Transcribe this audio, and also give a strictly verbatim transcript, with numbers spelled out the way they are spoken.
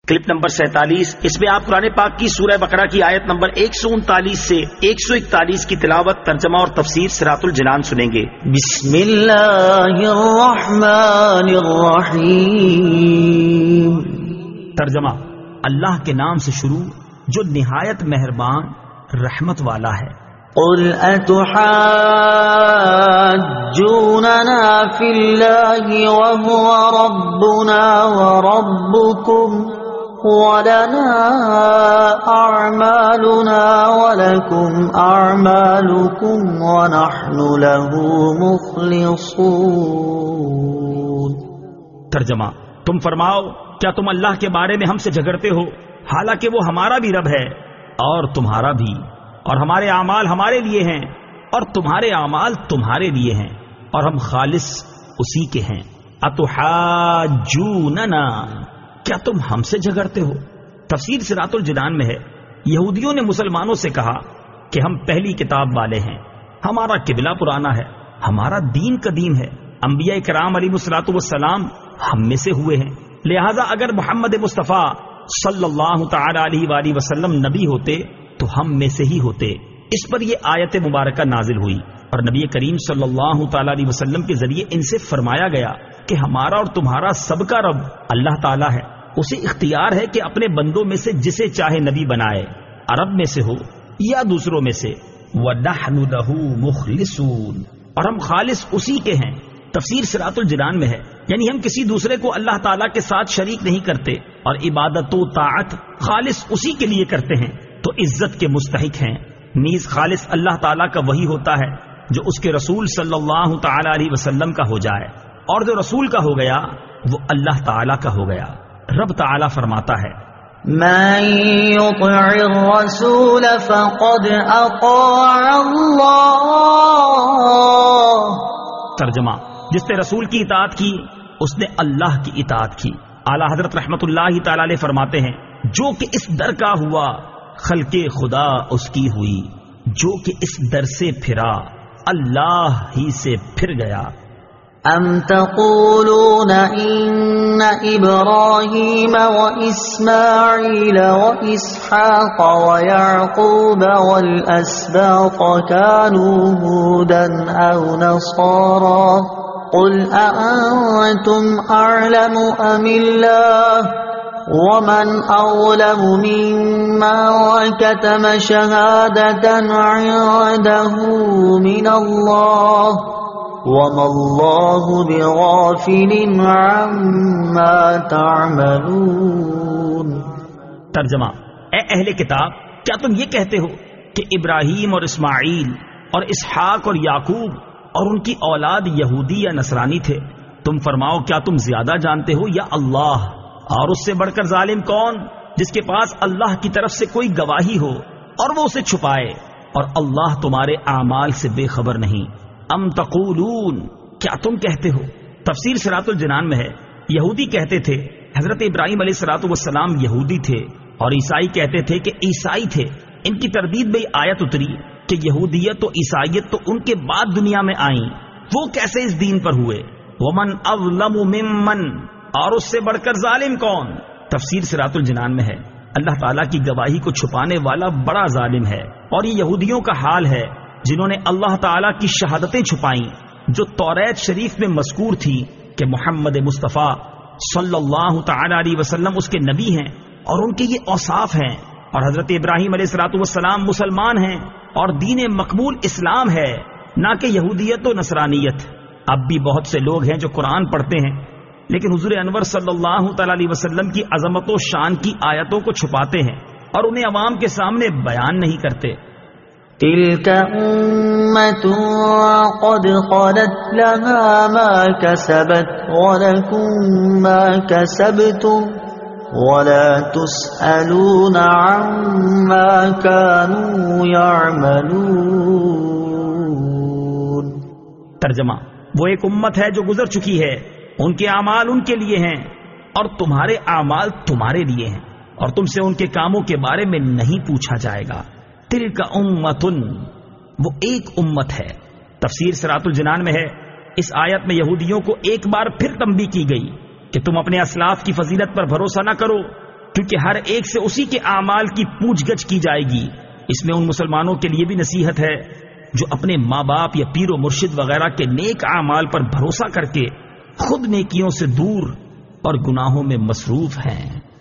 Clip number سینتالیس، اس میں آپ قرآن پاک کی سورہ بقرہ کی آیت نمبر ایک سو انتالیس سے ایک سو اکتالیس کی تلاوت، ترجمہ اور تفسیر صراط الجنان سنیں گے۔ بسم اللہ الرحمن الرحیم۔ ترجمہ: اللہ کے نام سے شروع جو نہایت مہربان رحمت والا ہے۔ قل اتحاجوننا فی اللہ وهو ربنا وربکم وَلَنَا أَعْمَالُنَا وَلَكُمْ أَعْمَالُكُمْ وَنَحْنُ لَهُ مُخْلِصُونَ۔ ترجمہ: تم فرماؤ کیا تم اللہ کے بارے میں ہم سے جھگڑتے ہو، حالانکہ وہ ہمارا بھی رب ہے اور تمہارا بھی، اور ہمارے اعمال ہمارے لیے ہیں اور تمہارے اعمال تمہارے لیے ہیں، اور ہم خالص اسی کے ہیں۔ اتحاجوننا، کیا تم ہم سے جھگڑتے ہو؟ تفسیر صراط الجنان میں ہے، یہودیوں نے مسلمانوں سے کہا کہ ہم پہلی کتاب والے ہیں، ہمارا قبلہ پرانا ہے، ہمارا دین قدیم ہے، انبیاء کرام علیہ الصلوۃ والسلام ہم میں سے ہوئے ہیں، لہذا اگر محمد مصطفیٰ صلی اللہ تعالی علیہ وآلہ وسلم نبی ہوتے تو ہم میں سے ہی ہوتے۔ اس پر یہ آیت مبارکہ نازل ہوئی اور نبی کریم صلی اللہ تعالی علیہ وسلم کے ذریعے ان سے فرمایا گیا کہ ہمارا اور تمہارا سب کا رب اللہ تعالی ہے، اسے اختیار ہے کہ اپنے بندوں میں سے جسے چاہے نبی بنائے، عرب میں سے ہو یا دوسروں میں سے۔ وَنَحْنُ لَهُ مُخْلِصُونَ، اور ہم خالص اسی کے ہیں۔ تفسیر صراط الجنان میں ہے، یعنی ہم کسی دوسرے کو اللہ تعالیٰ کے ساتھ شریک نہیں کرتے اور عبادت و طاعت خالص اسی کے لیے کرتے ہیں تو عزت کے مستحق ہیں۔ نیز خالص اللہ تعالیٰ کا وہی ہوتا ہے جو اس کے رسول صلی اللہ تعالی علیہ وسلم کا ہو جائے، اور جو رسول کا ہو گیا وہ اللہ تعالیٰ کا ہو گیا۔ رب تعالیٰ فرماتا ہے، من يطع الرسول فقد اطاع اللہ۔ ترجمہ: جس نے رسول کی اطاعت کی اس نے اللہ کی اطاعت کی۔ اعلیٰ حضرت رحمت اللہ تعالی علیہ فرماتے ہیں، جو کہ اس در کا ہوا خلق خدا اس کی ہوئی، جو کہ اس در سے پھرا اللہ ہی سے پھر گیا۔ ام تقولون ان ابراہیم واسماعیل واسحاق ویعقوب والاسباط كانوا هودا او نصارا قل اانتم اعلم ام اللہ ومن اظلم ممن كتم شهادة عنده من اللہ وَمَا اللَّهُ بِغَافِلٍ عَمَّا تَعْمَلُونَ۔ ترجمہ: اے اہل کتاب، کیا تم یہ کہتے ہو کہ ابراہیم اور اسماعیل اور اسحاق اور یعقوب اور ان کی اولاد یہودی یا نصرانی تھے؟ تم فرماؤ کیا تم زیادہ جانتے ہو یا اللہ؟ اور اس سے بڑھ کر ظالم کون جس کے پاس اللہ کی طرف سے کوئی گواہی ہو اور وہ اسے چھپائے، اور اللہ تمہارے اعمال سے بے خبر نہیں۔ ام تقولون، کیا تم کہتے ہو؟ تفسیر صراط الجنان میں ہے، یہودی کہتے تھے حضرت ابراہیم علیہ الصلوۃ والسلام یہودی تھے اور عیسائی کہتے تھے کہ عیسائی تھے۔ ان کی تردید میں آیت اتری کہ یہودیت و عیسائیت تو ان کے بعد دنیا میں آئیں، وہ کیسے اس دین پر ہوئے؟ ومن اظلم ممن، اور اس سے بڑھ کر ظالم کون؟ تفسیر صراط الجنان میں ہے، اللہ تعالیٰ کی گواہی کو چھپانے والا بڑا ظالم ہے، اور یہ یہودیوں کا حال ہے جنہوں نے اللہ تعالیٰ کی شہادتیں چھپائیں جو توریت شریف میں مذکور تھی کہ محمد مصطفیٰ صلی اللہ تعالی علیہ وسلم اس کے نبی ہیں اور ان کے یہ اوصاف ہیں، اور حضرت ابراہیم علیہ الصلوۃ والسلام مسلمان ہیں اور دین مقبول اسلام ہے، نہ کہ یہودیت و نصرانیت۔ اب بھی بہت سے لوگ ہیں جو قرآن پڑھتے ہیں لیکن حضور انور صلی اللہ تعالی علیہ وسلم کی عظمت و شان کی آیتوں کو چھپاتے ہیں اور انہیں عوام کے سامنے بیان نہیں کرتے۔ تلك أمة قد خلت لها ما كسبت ولكم ما كسبتم ولا تسألون عما كانوا يعملون۔ ترجمہ: وہ ایک امت ہے جو گزر چکی ہے، ان کے اعمال ان کے لیے ہیں اور تمہارے اعمال تمہارے لیے ہیں، اور تم سے ان کے کاموں کے بارے میں نہیں پوچھا جائے گا۔ تلک امتن، وہ ایک امت ہے۔ تفسیر صراط الجنان میں ہے، اس آیت میں یہودیوں کو ایک بار پھر تنبیہ کی گئی کہ تم اپنے اسلاف کی فضیلت پر بھروسہ نہ کرو کیونکہ ہر ایک سے اسی کے اعمال کی پوچھ گچھ کی جائے گی۔ اس میں ان مسلمانوں کے لیے بھی نصیحت ہے جو اپنے ماں باپ یا پیر و مرشد وغیرہ کے نیک اعمال پر بھروسہ کر کے خود نیکیوں سے دور اور گناہوں میں مصروف ہیں۔